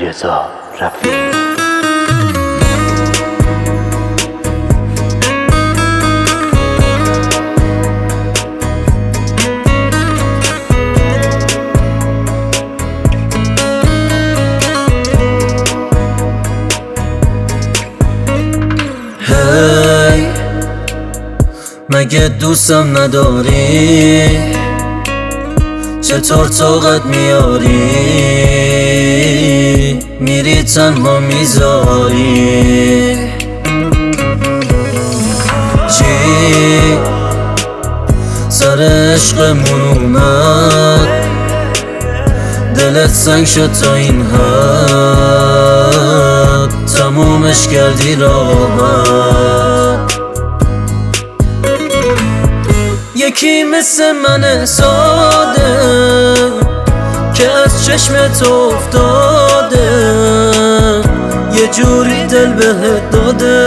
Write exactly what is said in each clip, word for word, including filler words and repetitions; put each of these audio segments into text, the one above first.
رضا رفیعی. هی مگه دوستم نداری؟ چطور طاقت میاری؟ میری تنها میذاری چی؟ سر عشقمون اومد دلت سنگ شد تا این حد تمومش کردی راحت. یکی مثل من ساده که از چشمت افتاده یه جوری دل بهت داده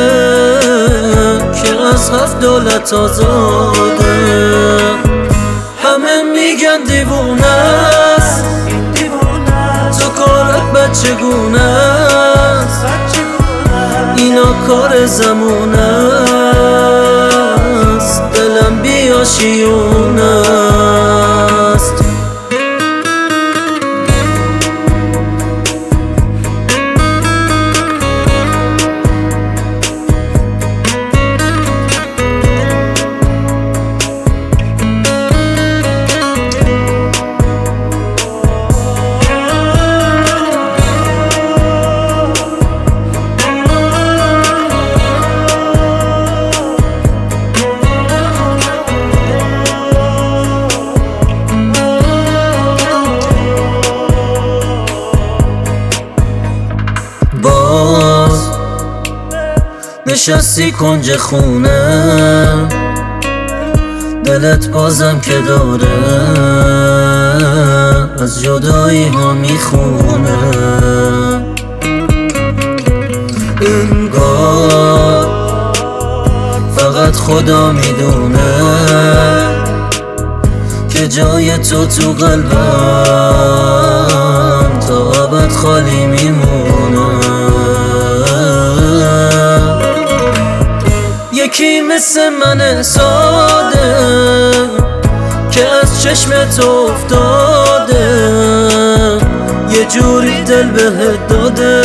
که از هفت دولت آزاده. همه میگن دیوونه است تو کارت بچگونه است اینا کار زمونه است دلم بیاشیونه است. باز نشستی کنج خونه دلت بازم که داره از جدایی ها میخونه. انگار فقط خدا میدونه که جای تو تو قلبم تا ابد خالی میمونه. یکی مثل من ساده که از چشمت افتاده یه جوری دل بهت داده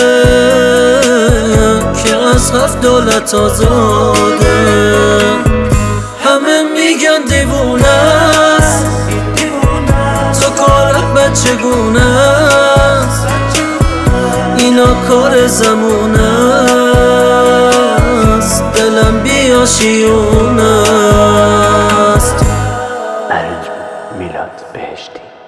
که از هفت دولت آزاده. همه میگن دیوونه است تو کارت بچگونه است اینا کار زمونه است دلم بیاشیونه است. علی میلاد بهشتی.